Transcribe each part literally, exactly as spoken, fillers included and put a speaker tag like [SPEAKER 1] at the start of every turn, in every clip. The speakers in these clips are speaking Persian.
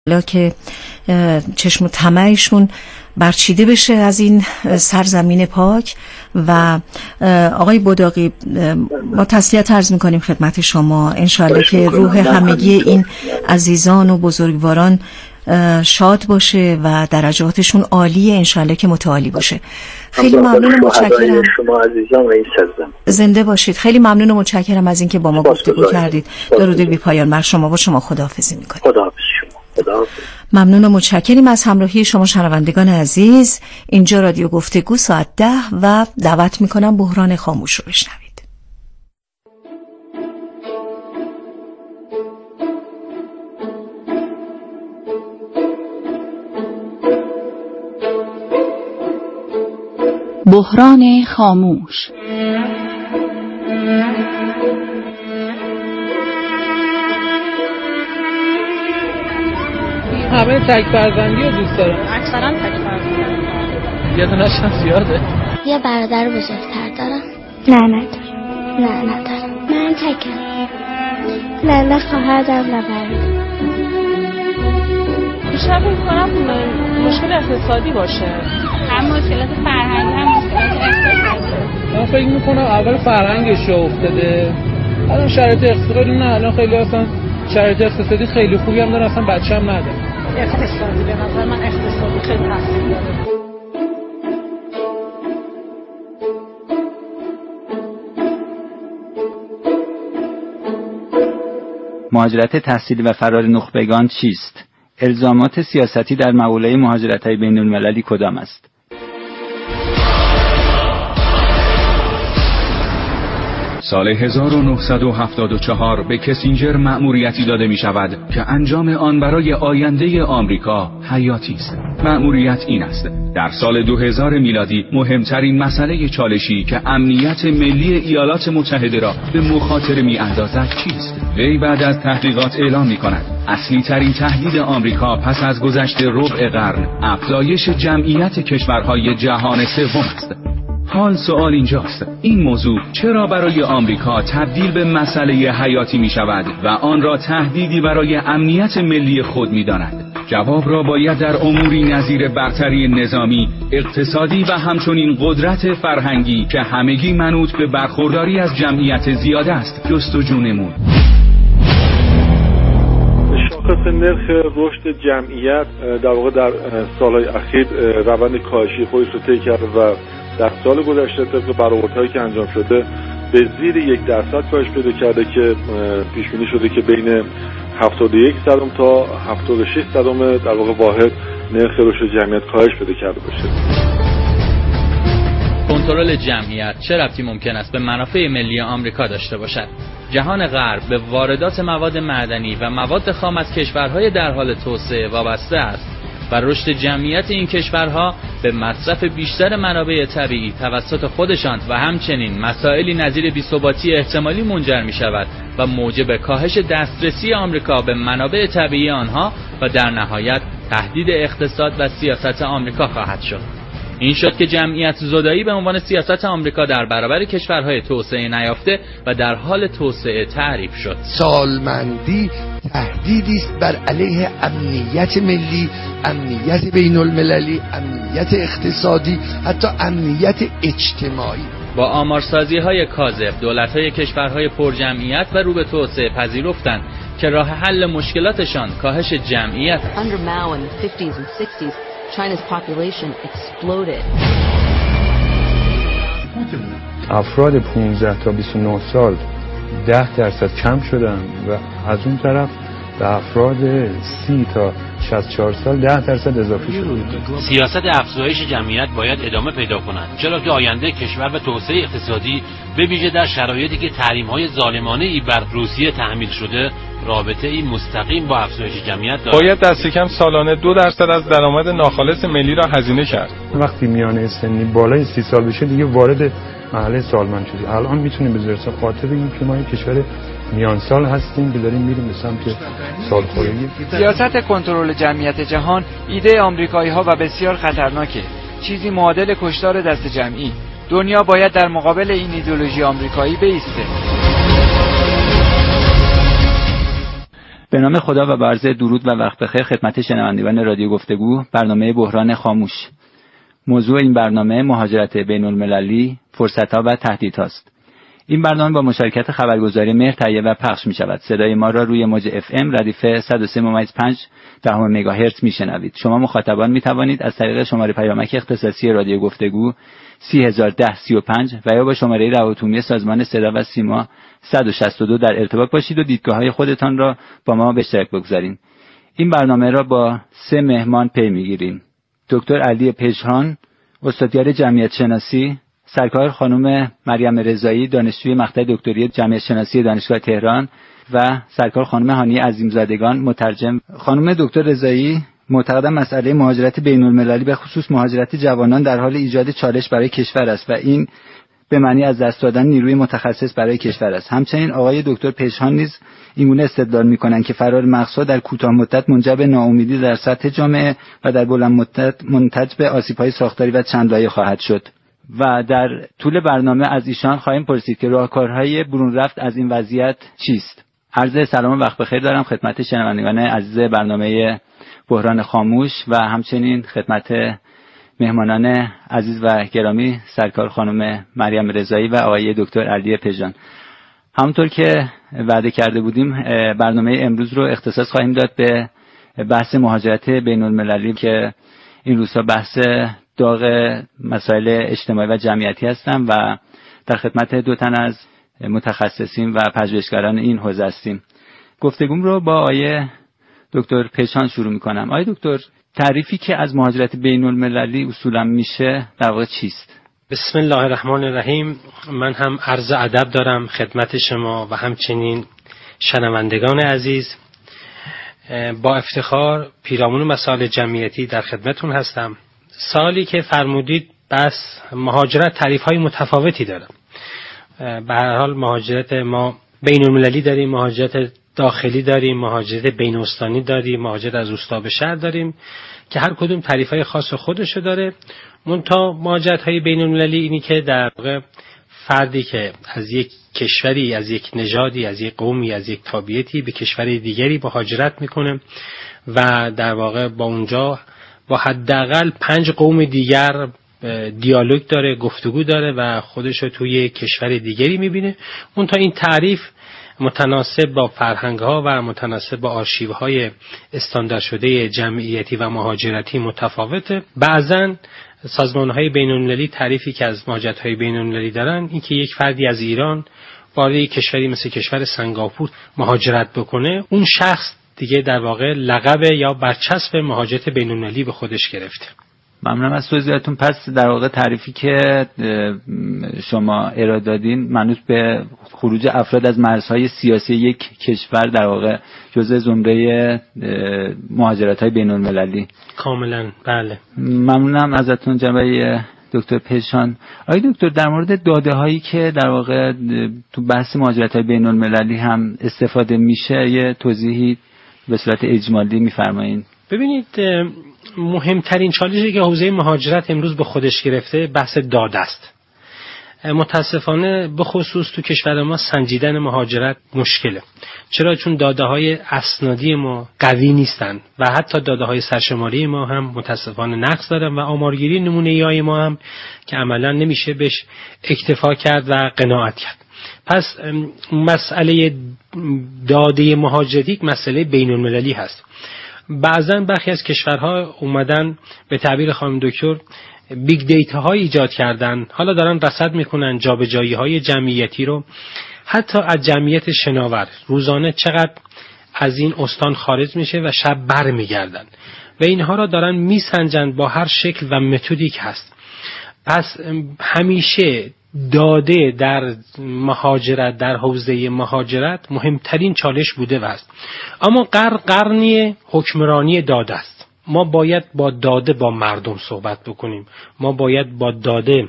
[SPEAKER 1] که چشم و طمعشون برچیده بشه از این سرزمین پاک. و آقای بوداقی، ما تسلیت عرض میکنیم خدمت شما، انشاءالله که روح همگی این عزیزان و بزرگواران شاد باشه و درجاتشون عالیه، انشاءالله که متعالی باشه. خیلی ممنون و متشکرم
[SPEAKER 2] شما عزیزان و این سرزمین.
[SPEAKER 1] زنده باشید. خیلی ممنون و متشکرم از اینکه با ما گفتگو کردید. درود بی پایان بر شما و شما خداحافظی میکنیم.
[SPEAKER 2] خداحافظ شما. خداحافظ.
[SPEAKER 1] ممنون و متشکریم از همراهی شما شنوندگان عزیز. اینجا رادیو گفتگو ساعت ده و دعوت میکنم بحران خاموش رو بشنوید.
[SPEAKER 3] بحران خاموش.
[SPEAKER 4] همه تک فرزندی رو دوست دارم.
[SPEAKER 5] اکثرا تک فرزندی.
[SPEAKER 4] یه دونش هم زیاده.
[SPEAKER 5] یه برادر بزرگتر دارم.
[SPEAKER 6] نه ندارم.
[SPEAKER 5] نه ندارم.
[SPEAKER 6] من تکم. نه نه خواهر دارم نه برادر.
[SPEAKER 7] بیشتر فکر کنم مشکل اقتصادی باشه.
[SPEAKER 6] هم مشکلات فرهنگی هم مشکلات اقتصادی.
[SPEAKER 4] من فکر میکنم اول فرهنگش افتاده. الان شرایط اقتصادی نه، الان خیلی اصلا شرایط اقتصادی خیلی خوبی هم دارن، اصلا بچه هم نداره.
[SPEAKER 7] اقتصادی به نظر من اقتصادی خیلی تاثیر داره.
[SPEAKER 8] مهاجرت تحصیلی و فرار نخبگان چیست؟ الزامات سیاستی در مقوله مهاجرت‌های بین‌المللی کدام است؟
[SPEAKER 9] سال هزار و نهصد و هفتاد و چهار به کسینجر مأموریتی داده می شود که انجام آن برای آینده آمریکا حیاتی است. مأموریت این است: در سال دو هزار میلادی مهمترین مسئله چالشی که امنیت ملی ایالات متحده را به مخاطره می اندازد چیست؟ وی بعد از تحقیقات اعلام می کند اصلی ترین تهدید آمریکا پس از گذشت ربع قرن افزایش جمعیت کشورهای جهان سوم است. حال سوال اینجاست: این موضوع چرا برای آمریکا تبدیل به مسئله حیاتی می شود و آن را تهدیدی برای امنیت ملی خود می داند؟ جواب را باید در اموری نظیر برتری نظامی، اقتصادی و همچنین قدرت فرهنگی که همگی منوط به برخورداری از جمعیت زیاده است جستجو نمود.
[SPEAKER 10] شاخص نرخ رشد جمعیت در واقع در سالهای اخیر روند کاهشی خودش رو طی کرده و در سال گذشته طبق برآوردهایی که انجام شده به زیر یک درصد کاهش پیدا کرده که پیش بینی شده که بین هفتاد و یک صدم تا هفتاد و شش صدم در واقع واحد نرخ رشد جمعیت کاهش پیدا کرده باشه.
[SPEAKER 11] کنترل جمعیت چه ربطی ممکن است به منافع ملی آمریکا داشته باشد؟ جهان غرب به واردات مواد معدنی و مواد خام از کشورهای در حال توسعه وابسته است و رشد جمعیت این کشورها به مصرف بیشتر منابع طبیعی توسط خودشان و همچنین مسائلی نظیر بی‌ثباتی احتمالی منجر می شود و موجب کاهش دسترسی آمریکا به منابع طبیعی آنها و در نهایت تهدید اقتصاد و سیاست آمریکا خواهد شد. این شد که جمعیت زدایی به عنوان سیاست آمریکا در برابر کشورهای توسعه نیافته و در حال توسعه تعریف شد.
[SPEAKER 12] سالمندی تهدیدی است بر علیه امنیت ملی، امنیت بین المللی، امنیت اقتصادی، حتی امنیت اجتماعی.
[SPEAKER 11] با آمارسازی های کاذب دولت‌های کشورهای پرجمعیت و رو به توسعه پذیرفتند که راه حل مشکلاتشان کاهش جمعیت.
[SPEAKER 13] Under Mao in the fifties and sixties, China's population exploded.
[SPEAKER 14] افراد پانزده تا بیست و نه سال ده درصد کم شدن و از اون طرف به افراد سی تا شصت و چهار سال ده درصد اضافه شده.
[SPEAKER 15] سیاست افزایش جمعیت باید ادامه پیدا کند، چرا که آینده کشور و توسعه اقتصادی به ویژه در شرایطی که تحریم‌های ظالمانه ای بر روسیه تحمیل شده رابطه ای مستقیم با افزایش جمعیت دارد.
[SPEAKER 16] باید دست کم سالانه دو درصد از درآمد ناخالص ملی را هزینه کرد.
[SPEAKER 14] وقتی میانه سنی بالای سی سال بشه دیگه وارد مرحله سالمند شدیم. الان میتونیم به ذرس خاطر بگیم که ما یک کشور میان سال هستیم که داریم میریم به سمت سالخوردگی.
[SPEAKER 17] سیاست کنترل جمعیت جهان ایده آمریکایی‌ها و بسیار خطرناکه. چیزی معادل کشتار دست جمعی. دنیا باید در مقابل این ایدئولوژی آمریکایی بایسته.
[SPEAKER 8] به نام خدا و با عرض درود و وقت بخیر خدمت شنوندگان رادیو گفتگو، برنامه بحران خاموش. موضوع این برنامه مهاجرت بین المللی، فرصت‌ها و تهدیدهاست. این برنامه با مشارکت خبرگزاری مهر تهیه و پخش می شود. صدای ما را روی موج اف ام ردیف صد و سه ممیز پنج دهم مگاهرتز می شنوید. شما مخاطبان می توانید از طریق شماره پیامک اختصاصی رادیو گفتگو سی هزار و ده سی و پنج و یا با شماره روابط سازمان صدا و سیما صد و شصت و دو در ارتباط باشید و دیدگاه‌های خودتان را با ما به اشتراک بگذارید. این برنامه را با سه مهمان پی می‌گیریم. دکتر علی پژهان، استادیار جمعیت شناسی، سرکار خانم مریم رضایی، دانشجوی مقطع دکتری جمعیت شناسی دانشگاه تهران و سرکار خانم هانی عظیمزادگان، مترجم. خانم دکتر رضایی معتقدند مسئله مهاجرت بین المللی به خصوص مهاجرت جوانان در حال ایجاد چالش برای کشور است و این به معنی از دست دادن نیروی متخصص برای کشور است. همچنین آقای دکتر پژهان نیز اینگونه استدلال می‌کنند که فرار مقصد در کوتاه مدت منجر به ناامیدی در سطح جامعه و در بلند مدت منتج به آسیب‌های ساختاری و چند لایه خواهد شد. و در طول برنامه از ایشان خواهیم پرسید که راهکارهای برون رفت از این وضعیت چیست. عرض سلام و وقت بخیر دارم خدمت شنوندگان عزیز برنامه بحران خاموش و همچنین خدمت مهمانان عزیز و گرامی سرکار خانم مریم رضایی و آقای دکتر علی پژهان. همونطور که وعده کرده بودیم برنامه امروز رو اختصاص خواهیم داد به بحث مهاجرت بین المللی که این روزها بحث داغ مسائل اجتماعی و جمعیتی هستم و در خدمت دو تن از متخصصین و پژوهشگران این حوزه هستیم. گفتگوم رو با آقای دکتر پژهان شروع می‌کنم. آقای دکتر، تعریفی که از مهاجرت بین المللی اصولا میشه در واقع چیست؟
[SPEAKER 18] بسم الله الرحمن الرحیم. من هم عرض ادب دارم خدمت شما و همچنین شنوندگان عزیز. با افتخار پیرامون مسائل جمعیتی در خدمتون هستم. سالی که فرمودید بس مهاجرت تعریف‌های متفاوتی داره. به هر حال مهاجرت ما بین المللی داریم، مهاجرت داخلی داریم، مهاجرت بین استانی داریم، مهاجرت از روستا به شهر داریم که هر کدوم تعریف‌های خاص خودشو داره. منتها مهاجرت‌های بین المللی اینی که در واقع فردی که از یک کشوری، از یک نژادی، از یک قومی، از یک تابعیتی به کشور دیگری مهاجرت میکنه و در واقع با اونجا با حداقل پنج قوم دیگر دیالوگ داره، گفتگو داره و خودشو توی کشور دیگری میبینه. منتها این تعریف متناسب با فرهنگ‌ها و متناسب با آرشیوهای استاندارد شده جمعیتی و مهاجرتی متفاوته. بعضن سازمان‌های بین‌المللی تعریفی که از مهاجرت‌های بین‌المللی دارن این که یک فردی از ایران وارد یک کشوری مثل کشور سنگاپور مهاجرت بکنه، اون شخص دیگه در واقع لقب یا برچسب مهاجرت بین‌المللی به خودش گرفته.
[SPEAKER 8] ممنونم از توضیحاتون. پس در واقع تعریفی که شما ارائه دادین منوط به خروج افراد از مرزهای سیاسی یک کشور در واقع جزء زمره مهاجرت‌های بین‌المللی.
[SPEAKER 18] کاملا بله.
[SPEAKER 8] ممنونم ازتون جناب دکتر پژهان. آقای دکتر، در مورد داده‌هایی که در واقع تو بحث مهاجرت‌های بین‌المللی هم استفاده میشه یه توضیحی به صورت اجمالی می‌فرمایید؟
[SPEAKER 18] ببینید، مهمترین چالشی که حوزه مهاجرت امروز به خودش گرفته بحث داده است. متاسفانه به خصوص تو کشور ما سنجیدن مهاجرت مشکله. چرا؟ چون داده های اسنادی ما قوی نیستن و حتی داده های سرشماری ما هم متاسفانه نقص دارن و آمارگیری نمونه‌ای های ما هم که عملا نمیشه بهش اکتفا کرد و قناعت کرد. پس مسئله داده مهاجرتی مسئله بین المللی هست. بعضا برخی از کشورها اومدن به تعبیر خانم دکتر بیگ دیتا های ایجاد کردن، حالا دارن رصد میکنن جابجایی های جمعیتی رو، حتی از جمعیت شناور روزانه چقدر از این استان خارج میشه و شب بر میگردن و اینها را دارن میسنجن با هر شکل و متدی که هست. پس همیشه داده در مهاجرت، در حوزه مهاجرت مهمترین چالش بوده و است. اما قرن قرنی حکمرانی داده است. ما باید با داده با مردم صحبت بکنیم. ما باید با داده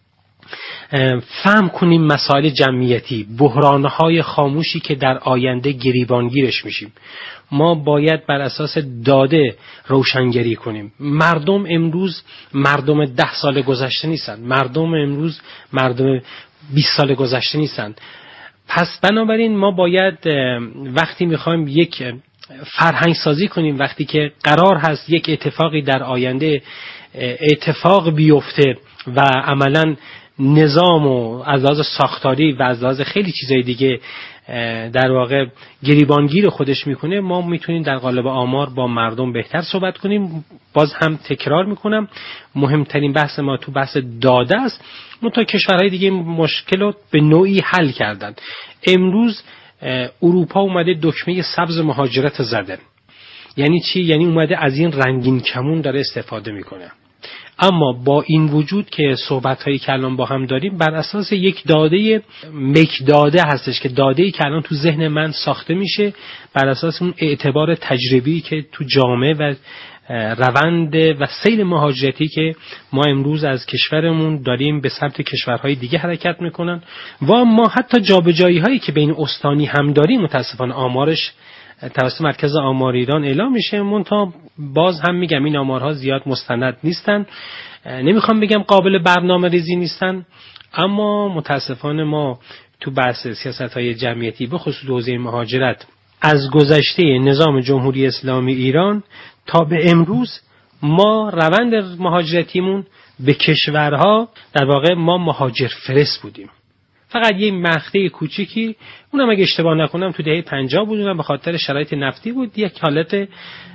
[SPEAKER 18] فهم کنیم مسائل جمعیتی، بحرانهای خاموشی که در آینده گریبانگیرش میشیم. ما باید بر اساس داده روشنگری کنیم. مردم امروز مردم ده سال گذشته نیستن. مردم امروز مردم بیست سال گذشته نیستن. پس بنابراین ما باید وقتی میخوایم یک فرهنگ سازی کنیم وقتی که قرار هست یک اتفاقی در آینده اتفاق بیفته و عملاً نظام و از لحاظ ساختاری و از لحاظ خیلی چیزای دیگه در واقع گریبانگیر خودش میکنه، ما میتونیم در قالب آمار با مردم بهتر صحبت کنیم. باز هم تکرار میکنم مهمترین بحث ما تو بحث داده است. منتها کشورهای دیگه مشکل رو به نوعی حل کردن. امروز اروپا اومده دکمه سبز مهاجرت زده. یعنی چی؟ یعنی اومده از این رنگین کمون داره استفاده میکنه. اما با این وجود که صحبت‌هایی که الان با هم داریم بر اساس یک داده مک داده هستش که داده‌ای که الان تو ذهن من ساخته میشه بر اساس اون اعتبار تجربی که تو جامعه و روند و سیل مهاجرتی که ما امروز از کشورمون داریم به سمت کشورهای دیگه حرکت میکنن و ما حتی جابجایی هایی که بین استانی هم داریم متاسفانه آمارش توسط مرکز آمار ایران اعلام میشه. منتها باز هم میگم این آمارها زیاد مستند نیستن، نمیخوام بگم قابل برنامه ریزی نیستن، اما متاسفانه ما تو بحث سیاست‌های جمعیتی به خصوص حوزه مهاجرت از گذشته نظام جمهوری اسلامی ایران تا به امروز ما روند مهاجرتیمون به کشورها در واقع ما مهاجر فرست بودیم. فقط یه مقطع کوچیکی اونم اگه اشتباه نکنم تو دهه پنجاه بود، اونم به خاطر شرایط نفتی بود، یک حالت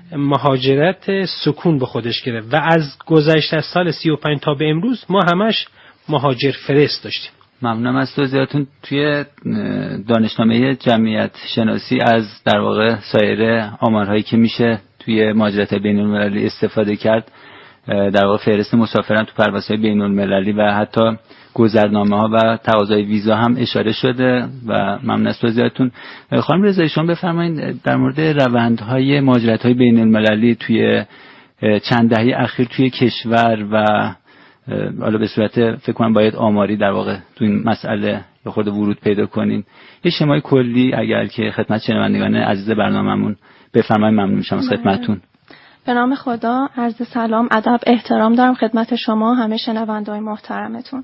[SPEAKER 18] مهاجرت سکون به خودش گرفت و از گذشته از سال سی و پنج تا به امروز ما همش مهاجر فرست داشتیم.
[SPEAKER 8] ممنونم از توضیحاتون. توی دانشنامه جمعیت شناسی از در واقع سایر آمارهایی که میشه توی مهاجرت بین‌المللی استفاده کرد، در واقع فهرست مسافران تو پروازهای بین‌المللی و حتی گذرنامه ها و تقاضای ویزا هم اشاره شده و ممنون از توضیحاتون. خانم رضایی شما بفرمایید در مورد روندهای مهاجرت های بین‌المللی توی چند دهه اخیر توی کشور و حالا به صورت فکر کنم باید آماری در واقع تو این مسئله یه خورده ورود پیدا کنین، یه شمای کلی اگر که خدمت شنوندگان عزیز برنامه‌مون بفرمایید ممنون میشم از خدمتتون.
[SPEAKER 6] به نام خدا، عرض سلام، ادب، احترام دارم خدمت شما همه شنونده‌های محترمتون.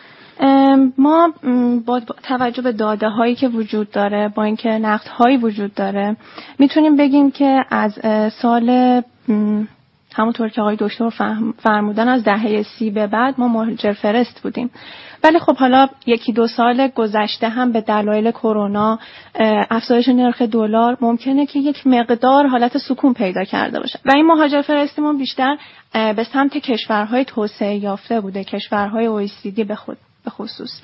[SPEAKER 6] ما با توجه به داده هایی که وجود داره، با اینکه نقد هایی وجود داره، میتونیم بگیم که از سال همونطور که آقای دکتر فرمودن از دهه سی به بعد ما مهاجر فرست بودیم. ولی خب حالا یکی دو سال گذشته هم به دلایل کرونا، افزایش نرخ دلار ممکنه که یک مقدار حالت سکون پیدا کرده باشه و این مهاجر فرستیمون بیشتر به سمت کشورهای توسعه یافته بوده، کشورهای او ای سی دی به خود به خصوص.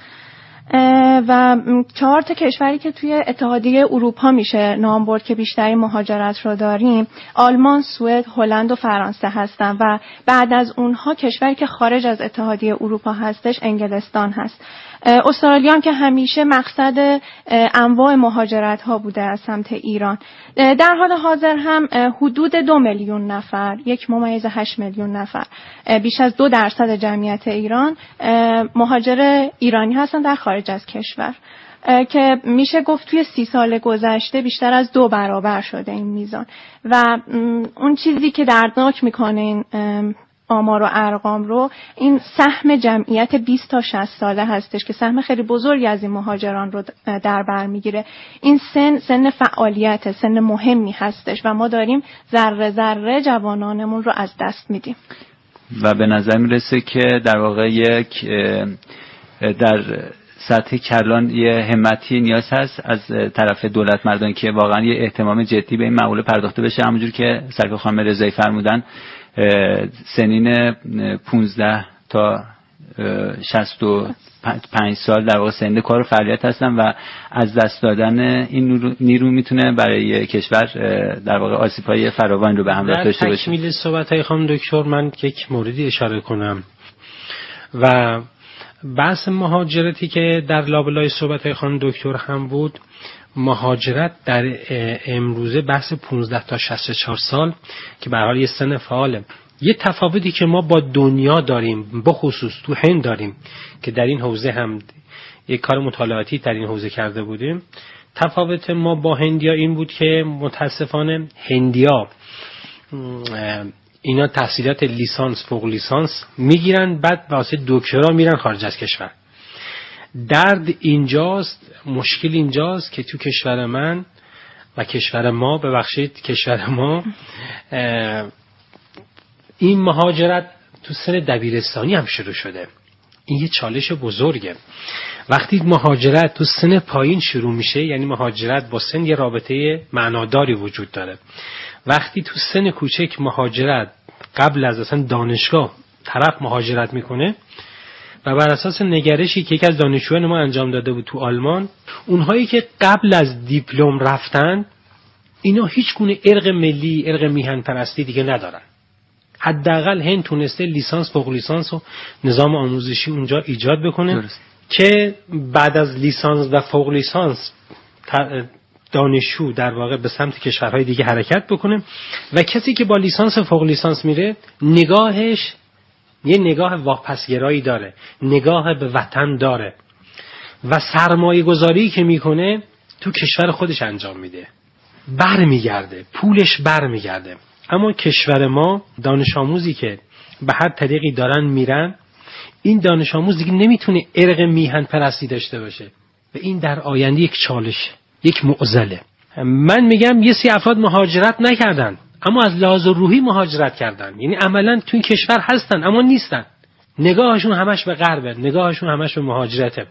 [SPEAKER 6] و چهار تا کشوری که توی اتحادیه اروپا میشه نام برد که بیشتری مهاجرت رو داریم، آلمان، سوئد، هلند و فرانسه هستن و بعد از اونها کشوری که خارج از اتحادیه اروپا هستش انگلستان هست. استرالیا هم که همیشه مقصد انواع مهاجرت ها بوده از سمت ایران. در حال حاضر هم حدود دو میلیون نفر، یک ممیز هشت میلیون نفر، بیش از دو درصد جمعیت ایران مهاجر ایرانی هستن در خارج از کشور که میشه گفت توی سی سال گذشته بیشتر از دو برابر شده این میزان. و اون چیزی که دردناک میکنه این آمار و ارقام رو، این سهم جمعیت بیست تا شصت ساله هستش که سهم خیلی بزرگی از این مهاجران رو در بر میگیره. این سن سن فعالیت، سن مهمی هستش و ما داریم ذره ذره جوانانمون رو از دست میدیم
[SPEAKER 8] و به نظر میرسه که در واقع یک در سطح کلان یه همتی نیاز هست از طرف دولت مردان که واقعا یه اهتمام جدی به این مقوله پرداخته بشه. همونجور که سرکار خانم رضایی فرمودن سنین پانزده تا شصت و پنج سال در واقع سن کار و فعالیت هستن و از دست دادن این نیرو میتونه برای کشور در واقع آسیب‌های فراوان رو به همراه داشته باشه.
[SPEAKER 18] در تکمیل صحبت‌های خانم دکتر من یک موردی اشاره کنم و بحث مهاجرتی که در لابلای صحبت‌های خانم دکتر هم بود، مهاجرت در امروزه بحث پانزده تا شصت و چهار سال که به هر حال یه سن فعاله. یه تفاوتی که ما با دنیا داریم، به خصوص تو هند داریم که در این حوزه هم یک کار مطالعاتی در این حوزه کرده بودیم، تفاوت ما با هندیا این بود که متاسفانه هندیا اینا تحصیلات لیسانس فوق لیسانس میگیرن، بعد واسه دکترا میرن خارج از کشور. درد اینجاست، مشکل اینجاست که تو کشور من و کشور ما ببخشید کشور ما این مهاجرت تو سن دبیرستانی هم شروع شده. این یه چالش بزرگه. وقتی مهاجرت تو سن پایین شروع میشه، یعنی مهاجرت با سن یه رابطه معناداری وجود داره. وقتی تو سن کوچک مهاجرت قبل از اصلا دانشگاه طرف مهاجرت میکنه و بر اساس نگرشی که یکی از دانشجویان ما انجام داده بود تو آلمان، اونهایی که قبل از دیپلم رفتن اینا هیچ گونه ارق ملی، ارق میهن پرستی دیگه ندارن. حداقل هند تونسته لیسانس، فوق لیسانس و نظام آموزشی اونجا ایجاد بکنه درست. که بعد از لیسانس و فوق لیسانس دانشجو در واقع به سمت کشورهای دیگه حرکت بکنه و کسی که با لیسانس فوق لیسانس میره نگاهش یه نگاه واپسگرایی داره، نگاه به وطن داره و سرمایه گذاری که میکنه تو کشور خودش انجام میده، بر میگرده، پولش بر میگرده. اما کشور ما دانش آموزی که به هر طریقی دارن میرن، این دانش آموز دیگه نمیتونه ارق میهن پرستی داشته باشه و این در آینده یک چالش، یک معضله. من میگم یه سری افراد مهاجرت نکردن اما از لحاظ روحی مهاجرت کردن، یعنی عملا تو این کشور هستن اما نیستن، نگاهشون همش به غربه، نگاهشون همش به مهاجرته،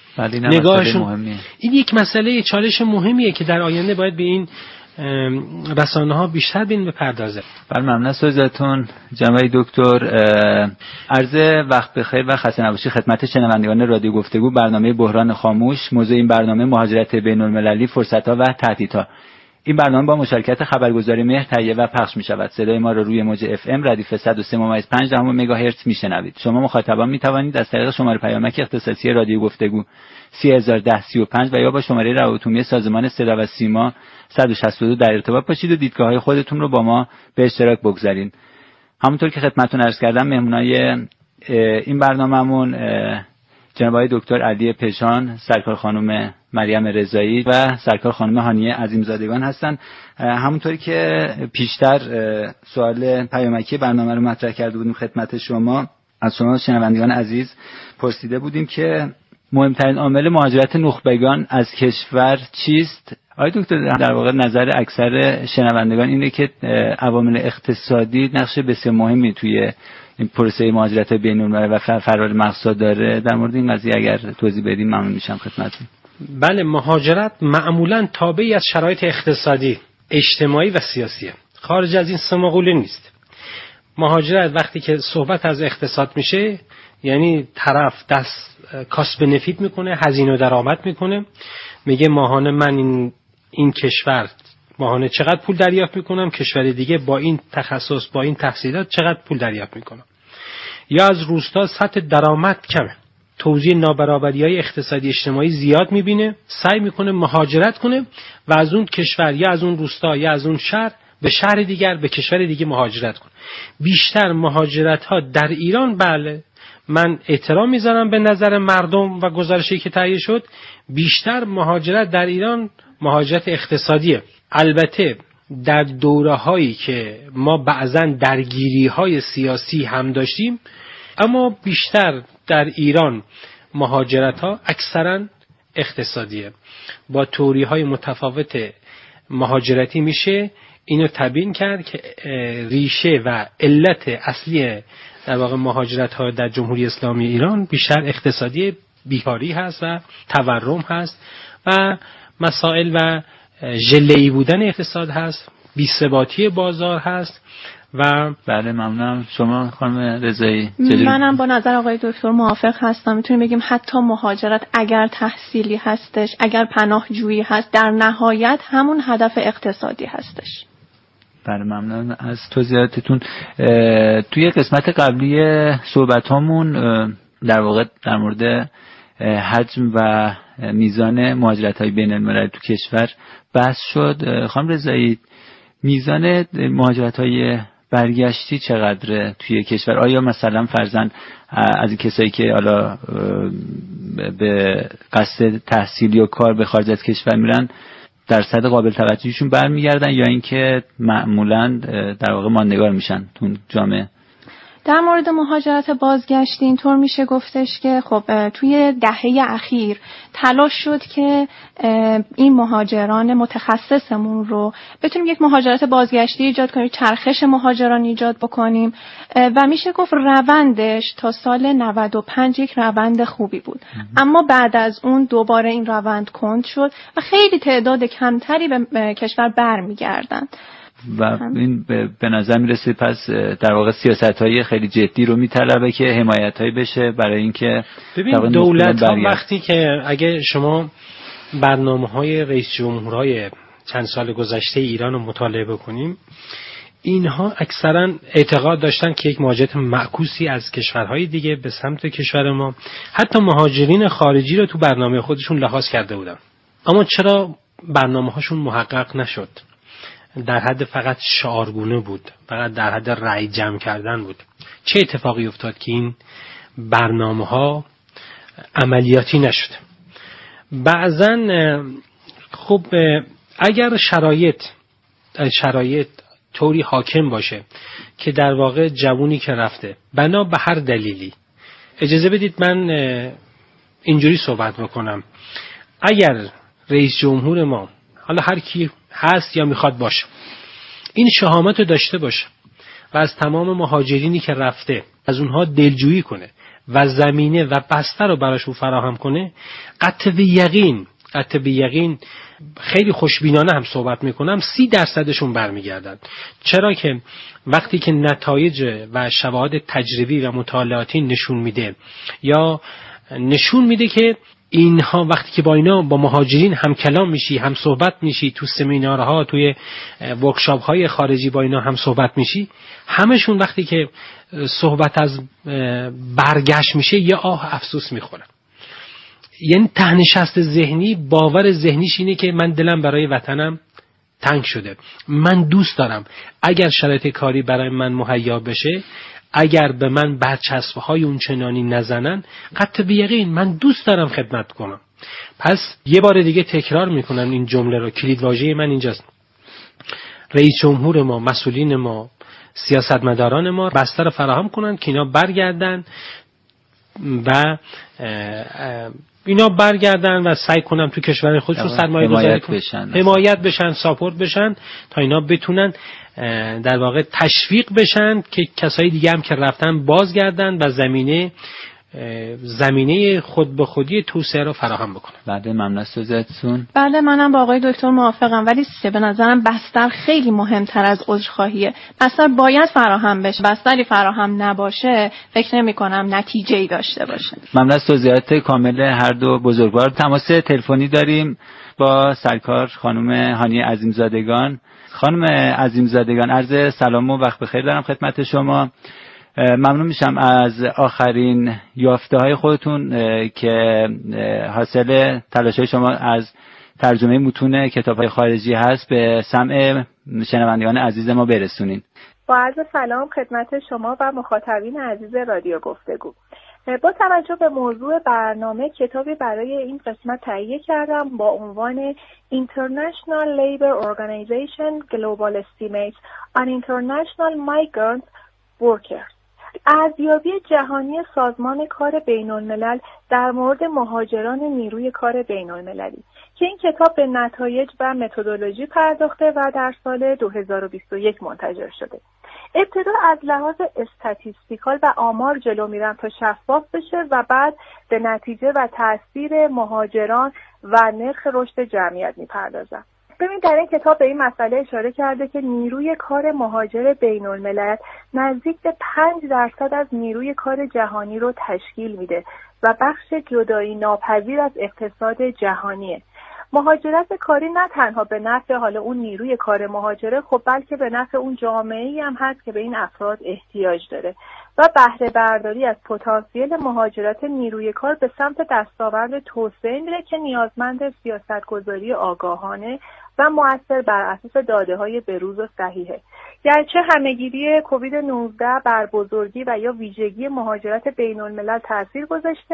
[SPEAKER 18] نگاهشون. این یک مسئله چالش مهمیه که در آینده باید به این رسانه ها بیشتر بین بپردازه.
[SPEAKER 8] بله ممنون از توضیحاتون جناب دکتر. عرض وقت بخیر و خسته نباشی خدمت شنوندگان رادیو گفتگو. برنامه بحران خاموش، موضوع این برنامه مهاجرت بین‌المللی، فرصت‌ها و تهدیدها. این برنامه با مشارکت خبرگزاری مهر تهیه و پخش می شود. صدای ما را روی موج اف ام ردیف صد و سه ممیز پنج مگاهرتز می شنوید. شما مخاطبان می توانید از طریق شماره پیامک اختصاصی رادیو گفتگو سی هزار و ده سی و پنج و یا با شماره روابط عمومی سازمان صدا و سیما صد و شصت و دو در ارتباط باشید و دیدگاه‌های خودتون رو با ما به اشتراک بگذارین. همونطور که خدمتتون عرض کردم، مهمونای این برنامه‌مون جناب آقای دکتر علی پژان، سرکار خانم مریم رضایی و سرکار خانم هانیه عظیمزادگان هستند. همونطوری که پیشتر سوال پیامکی برنامه رو مطرح کرده بودیم خدمت شما، از شما شنوندگان عزیز پرسیده بودیم که مهمترین عامل مهاجرت نخبگان از کشور چیست؟ آقای دکتر، در واقع نظر اکثر شنوندگان اینه که عوامل اقتصادی نقش بسیار مهمی توی این پروسه مهاجرت بین‌المللی و فرار مقصد داره. در مورد این قضیه اگر توضیح بدین ممنون میشم خدمتتون.
[SPEAKER 18] بله، مهاجرت معمولاً تابعی از شرایط اقتصادی، اجتماعی و سیاسیه. خارج از این سه مقوله نیست. مهاجرت وقتی که صحبت از اقتصاد میشه، یعنی طرف دست کاسب نفید میکنه، هزینه و درآمد میکنه، میگه ماهانه من این این کشور ماهانه چقدر پول دریافت میکنم، کشور دیگه با این تخصص با این تحصیلات چقدر پول دریافت میکنم. یا از روستا سطح درآمد کمه، توزیع نابرابری‌های اقتصادی اجتماعی زیاد میبینه، سعی میکنه مهاجرت کنه و از اون کشور یا از اون روستا یا از اون شهر به شهر دیگر، به کشور دیگه مهاجرت کنه. بیشتر مهاجرت ها در ایران، بله من احترام میذارم به نظر مردم و گزارشی که تهیه شد، بیشتر مهاجرت در ایران مهاجرت اقتصادیه. البته در دوره هایی که ما بعضن درگیری های سیاسی هم داشتیم، اما بیشتر در ایران مهاجرت ها اکثرا اقتصادیه. با توری های متفاوت مهاجرتی میشه اینو تبیین کرد که ریشه و علت اصلی در واقع مهاجرت ها در جمهوری اسلامی ایران بیشتر اقتصادی، بیکاری هست و تورم هست و مسائل و ژله‌ای بودن اقتصاد هست، بی‌ثباتی بازار هست. و
[SPEAKER 8] بله ممنونم. شما خانم رضایی؟
[SPEAKER 6] منم با نظر آقای دکتر موافق هستم. میتونیم بگیم حتی مهاجرت اگر تحصیلی هستش، اگر پناهجویی هست، در نهایت همون هدف اقتصادی هستش.
[SPEAKER 8] بله ممنون از توضیحاتتون. توی قسمت قبلی صحبت هامون در واقع در مورد حجم و میزان مهاجرت های بین المللی تو کشور بحث شد. خانم رضایی، میزان مهاجرت های برگشتی چقدره توی کشور؟ آیا مثلا فرضاً از این کسایی که حالا به قصد تحصیل یا کار به خارج از کشور میرن درصد قابل توجهشون برمیگردن یا اینکه معمولاً در واقع ماندگار میشن تو جامعه؟
[SPEAKER 6] در مورد مهاجرت بازگشتی اینطور میشه گفتش که خب توی دهه اخیر تلاش شد که این مهاجران متخصصمون رو بتونیم یک مهاجرت بازگشتی ایجاد کنیم، چرخش مهاجران ایجاد بکنیم و میشه گفت روندش تا سال نود و پنج یک روند خوبی بود. اما بعد از اون دوباره این روند کند شد و خیلی تعداد کمتری به کشور برمیگردن
[SPEAKER 8] و این به نظر میرسه پس در واقع سیاست‌های خیلی جدی رو میطلبه که حمایت‌هایی بشه برای اینکه
[SPEAKER 18] ببین دولت ها وقتی که اگه شما برنامه‌های رئیس جمهورهای چند سال گذشته ایران رو مطالعه بکنیم، اینها اکثرا اعتقاد داشتن که یک مهاجرت معکوسی از کشورهای دیگه به سمت کشور ما، حتی مهاجرین خارجی رو تو برنامه خودشون لحاظ کرده بودن. اما چرا برنامه‌هاشون محقق نشد؟ در حد فقط شعارگونه بود، فقط در حد رأی جمع کردن بود. چه اتفاقی افتاد که این برنامه‌ها عملیاتی نشد؟ بعضا خب اگر شرایط شرایط طوری حاکم باشه که در واقع جوونی که رفته بنا به هر دلیلی، اجازه بدید من اینجوری صحبت بکنم، اگر رئیس جمهور ما، حالا هر کی هست یا میخواد باشه، این شهامت رو داشته باشه و از تمام مهاجرینی که رفته از اونها دلجویی کنه و زمینه و بستر رو براشون فراهم کنه، قطع به یقین قطع به یقین خیلی خوشبینانه هم صحبت میکنم، سی درصدشون برمیگردن. چرا که وقتی که نتایج و شواهد تجربی و مطالعاتی نشون میده یا نشون میده که اینها وقتی که با اینا با مهاجرین هم کلام میشی، هم صحبت میشی، تو سمینارها، توی ورکشاپ های خارجی با اینا هم صحبت میشی، همشون وقتی که صحبت از برگشت میشه یه آه افسوس میخورن. یعنی ته‌نشست ذهنی، باور ذهنیش اینه که من دلم برای وطنم تنگ شده، من دوست دارم اگر شرایط کاری برای من مهیا بشه، اگر به من برچسب‌های اون چنانی نزنن، قطع به یقین من دوست دارم خدمت کنم. پس یه بار دیگه تکرار میکنم این جمله رو، کلیدواژه من اینجاست: رئیس جمهور ما، مسئولین ما، سیاستمداران ما بستر فراهم کنن که اینا برگردن و اینا برگردن و سعی کنن تو کشور خودشون سرمایه گذاری کنن، حمایت بشن، ساپورت بشن تا اینا بتونن در واقع تشویق بشن که کسایی دیگه هم که رفتن بازگردن و زمینه زمینه خود به خودی توسعه رو فراهم بکنن.
[SPEAKER 8] بله، ممنون از توضیحاتتون.
[SPEAKER 6] بله، منم با آقای دکتر موافقم، ولی به نظرم بستر خیلی مهمتر از عذرخواهیه. بستر باید فراهم بشه، بستری فراهم نباشه فکر نمی کنم نتیجه‌ای داشته باشه.
[SPEAKER 8] ممنون از توضیحات کامل هر دو بزرگوار. تماس تلفنی داریم با سرکار خانم هانی عظیمزادگان. خانم عظیمزادگان، عرض سلام و وقت بخیر دارم خدمت شما. ممنون میشم از آخرین یافته های خودتون که حاصل تلاش های شما از ترجمه متون کتاب های خارجی هست به سمع شنوندگان عزیز ما برسونین.
[SPEAKER 19] با عرض سلام خدمت شما و مخاطبین عزیز رادیو گفتگو. با توجه به موضوع برنامه، کتابی برای این قسمت تهیه کردم با عنوان International Labour Organization Global Estimates on International Migrant Workers. ارزیابی جهانی سازمان کار بین‌الملل در مورد مهاجران نیروی کار بین‌المللی که این کتاب به نتایج و متدولوژی پرداخته و در سال دو هزار و بیست و یک منتشر شده. ابتدا از لحاظ استاتیستیکال و آمار جلو میرم تا شفاف بشه و بعد به نتیجه و تاثیر مهاجران و نرخ رشد جمعیت میپردازم. ببین، در این کتاب به این مسئله اشاره کرده که نیروی کار مهاجر بین الملل نزدیک به پنج درصد از نیروی کار جهانی رو تشکیل میده و بخش جدایی ناپذیر از اقتصاد جهانیه. مهاجرت کاری نه تنها به نفع حالا اون نیروی کار مهاجره، خب بلکه به نفع اون جامعه‌ای هم هست که به این افراد احتیاج داره و بهره برداری از پتانسیل مهاجرت نیروی کار به سمت دستاورد توسعه میره که نیازمند سیاستگذاری آگاهانه و مؤثر بر اساس داده‌های بروز و صحیحه. گرچه همه‌گیری کووید نوزده بر بزرگی و یا ویژگی مهاجرت بین‌الملل تاثیر گذاشته،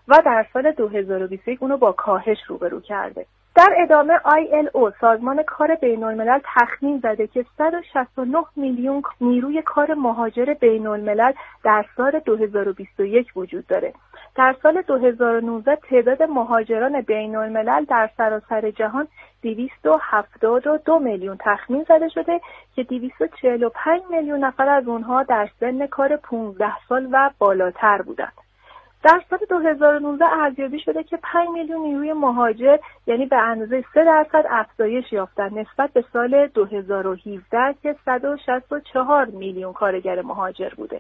[SPEAKER 19] و در سال دو هزار و بیست و یک اونو با کاهش روبرو کرده. در ادامه آی ال او سازمان کار بین‌الملل تخمین زده که صد و شصت و نه میلیون نیروی کار مهاجر بین‌الملل در سال دو هزار و بیست و یک وجود داره. در سال دو هزار و نوزده تعداد مهاجران بین‌الملل در سراسر جهان دویست و هفتاد و دو میلیون تخمین زده شده که دویست و چهل و پنج میلیون نفر از اونها در سن کار پانزده سال و بالاتر بودند. در سال دو هزار و نوزده ارزیابی شده که پنج میلیون نیروی مهاجر یعنی به اندازه سه درصد افزایش یافتن نسبت به سال دو هزار و هفده که صد و شصت و چهار میلیون کارگر مهاجر بوده.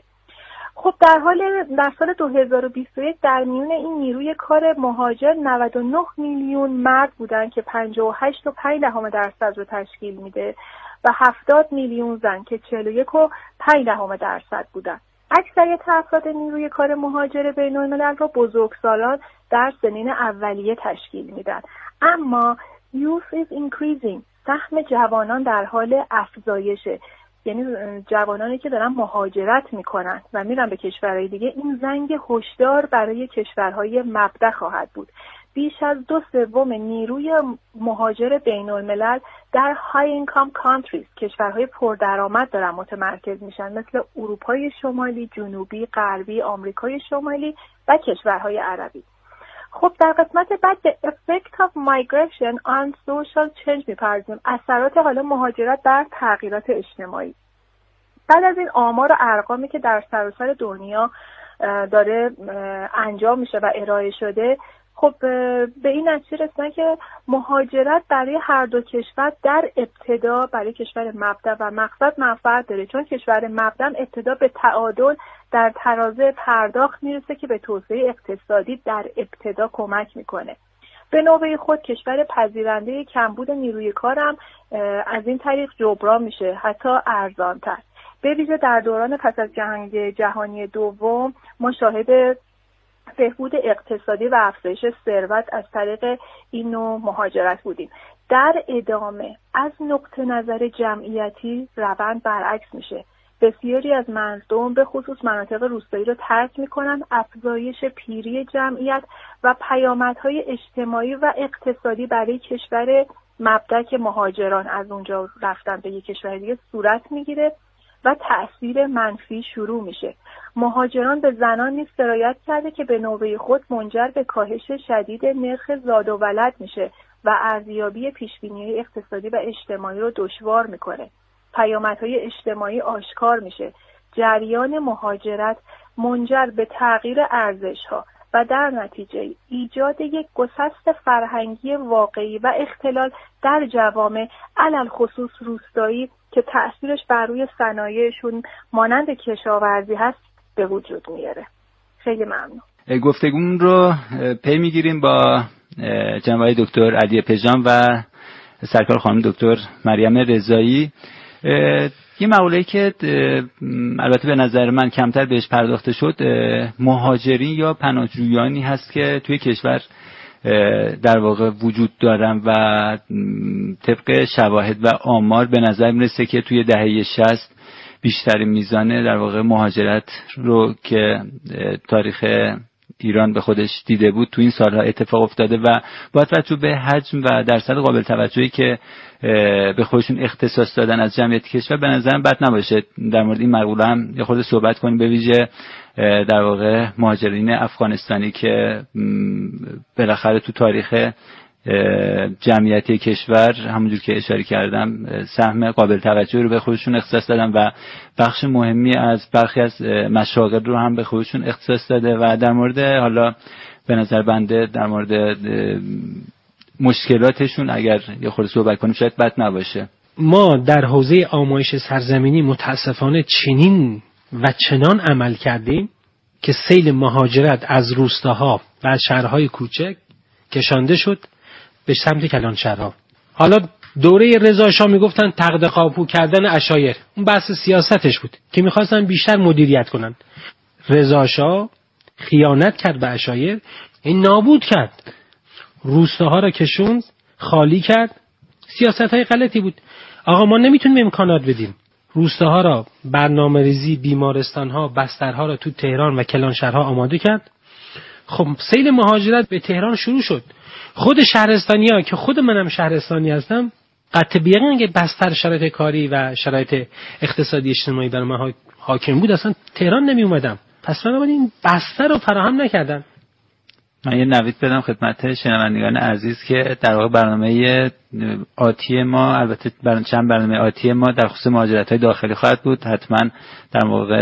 [SPEAKER 19] خب در حال در سال دو هزار و بیست و یک در میون این نیروی کار مهاجر نود و نه میلیون مرد بودن که پنجاه و هشت و پنج دهم درصد رو تشکیل میده و هفتاد میلیون زن که چهل و یک و پنج دهم درصد بودن. اکثریت افراد نیروی کار مهاجر بین‌الملل را بزرگسالان در سنین اولیه تشکیل میدن. اما youth is increasing، سهم جوانان در حال افزایشه، یعنی جوانانی که دارن مهاجرت میکنن و میرن به کشورهای دیگه. این زنگ هشدار برای کشورهای مبدأ خواهد بود. بیش از دو سوم نیروی مهاجر بین‌الملل در های اینکام کانتریز، کشورهای پردرآمد دارن متمرکز میشن، مثل اروپای شمالی، جنوبی، غربی، آمریکای شمالی و کشورهای عربی. خب در قسمت بعد به effect of migration on social change میپردازیم، اثرات حالا مهاجرت بر تغییرات اجتماعی. بعد از این آمار و ارقامی که در سراسر دنیا داره انجام میشه و ارائه شده، خب به این نتیجه رسیدن که مهاجرت برای هر دو کشور در ابتدا برای کشور مبدأ و مقصد منفعت داره، چون کشور مبدأ ابتدا به تعادل در ترازه پرداخت میرسه که به توسعه اقتصادی در ابتدا کمک میکنه. به نوبه خود کشور پذیرنده کمبود نیروی کار هم از این طریق جبران میشه، حتی ارزانتر. به ویژه در دوران پس از جنگ جهانی دوم ما شاهد بهبود اقتصادی و افزایش ثروت از طریق این نوع مهاجرت بودیم. در ادامه از نقطه نظر جمعیتی روند برعکس میشه. بسیاری از مردم به خصوص مناطق روستایی رو ترک میکنن. افزایش پیری جمعیت و پیامدهای اجتماعی و اقتصادی برای کشور مبدأ که مهاجران از اونجا رفتن به یک کشور دیگه صورت میگیره و تأثیر منفی شروع میشه. مهاجران به زنان نیز سرایت کرده که به نوبه خود منجر به کاهش شدید نرخ زاد و ولد میشه و ارزیابی پیشبینی اقتصادی و اجتماعی رو دشوار میکنه. پیامدهای اجتماعی آشکار میشه. جریان مهاجرت منجر به تغییر ارزش‌ها و در نتیجه ایجاد یک گسست فرهنگی واقعی و اختلال در جوامع علل خصوص روستایی که تأثیرش بر روی صنایعشون مانند کشاورزی هست به وجود میاره. خیلی ممنون.
[SPEAKER 8] گفتگومون رو پی میگیریم با جناب دکتر علی پژمان و سرکار خانم دکتر مریم رضایی. یه مقوله‌ای که البته به نظر من کمتر بهش پرداخته شد، مهاجرین یا پناهجویانی هست که توی کشور در واقع وجود دارن و طبق شواهد و آمار به نظر میرسه که توی دهه شصت بیشترین میزان در واقع مهاجرت رو که تاریخ ایران به خودش دیده بود تو این سالها اتفاق افتاده و با توجه به حجم و درصد قابل توجهی که به خودشون اختصاص دادن از جمعیت کشور به نظرم بد نباشه در مورد این مقوله هم یه خورده صحبت کنیم، به ویژه در واقع مهاجرین افغانستانی که بالاخره تو تاریخ جمعیتی کشور همونجور که اشاره کردم سهم قابل توجهی رو به خودشون اختصاص دادن و بخش مهمی از برخی از مشاغل رو هم به خودشون اختصاص داده و در مورد حالا به نظر بنده در مورد مشکلاتشون اگر یه خورده صحبت کنیم شاید بد نباشه.
[SPEAKER 18] ما در حوزه آمایش سرزمینی متاسفانه چنین و چنان عمل کردیم که سیل مهاجرت از روستاها و از شهرهای کوچک کشانده شد به سمت کلانشهرها. حالا دوره رضا شاه میگفتن تقد قاپو کردن عشایر، اون بحث سیاستش بود که میخواستن بیشتر مدیریت کنن. رضا شاه خیانت کرد به عشایر، این نابود کرد، روستاها را کشوند، خالی کرد. سیاست‌های غلطی بود. آقا ما نمیتونیم امکانات بدیم. روستاها را برنامه‌ریزی بیمارستان‌ها، بسترها را تو تهران و کلانشهرها آماده کرد. خب سیل مهاجرت به تهران شروع شد. خود شهرستانی‌ها که خود منم شهرستانی هستم قطع بیقین که بستر شرایط کاری و شرایط اقتصادی اجتماعی بر من حاکم بود اصلا تهران نمی اومدم. پس من این بستر رو فراهم نکردن.
[SPEAKER 8] من یه نوید بدم خدمت شنوندگان عزیز که در واقع برنامه آتی ما، البته چند برنامه آتی ما در خصوص مهاجرت‌های داخلی خواهد بود. حتما در موقع